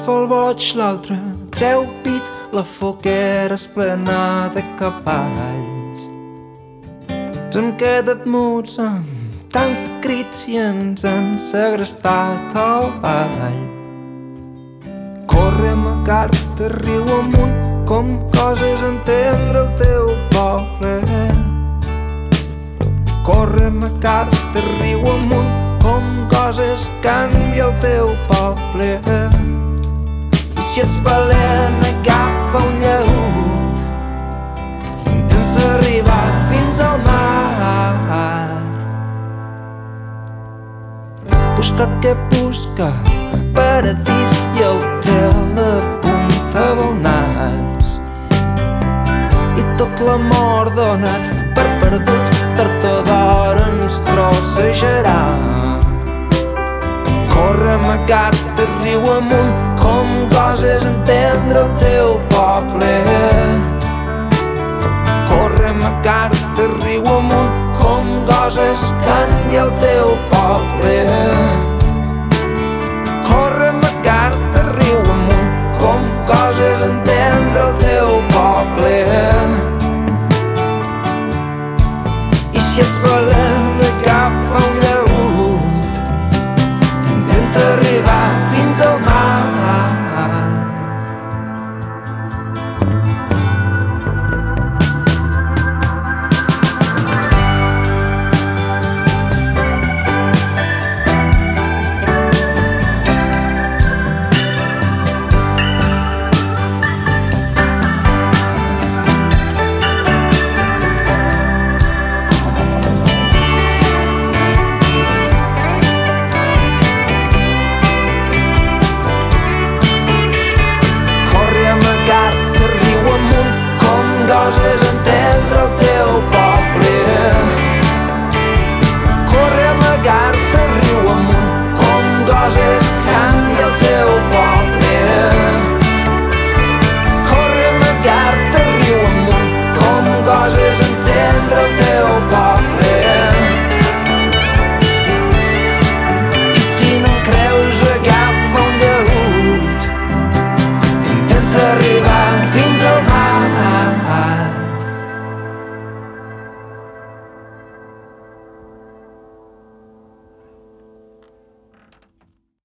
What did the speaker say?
fa el boig, l'altre treu pit, la foguera és plena de cavalls. Ens hem quedat muts amb tants de crits i ens han segrestat el ball. Corre, amagar-te riu amunt, com coses entendre el teu poble. Corre, amagar-te riu amunt, com coses canvia el teu poble. I si ets valent, agafa un lleut, intenta arribar fins al mar. Busca que busca paradís i el té a la punta del nas. I tot l'amor donat per perdut, tard o d'hora ens trossejarà. Corre, amagar-te riu amunt, com goses entendre el teu poble. Corre, amagar-te riu amunt, com goses canvia el teu poble.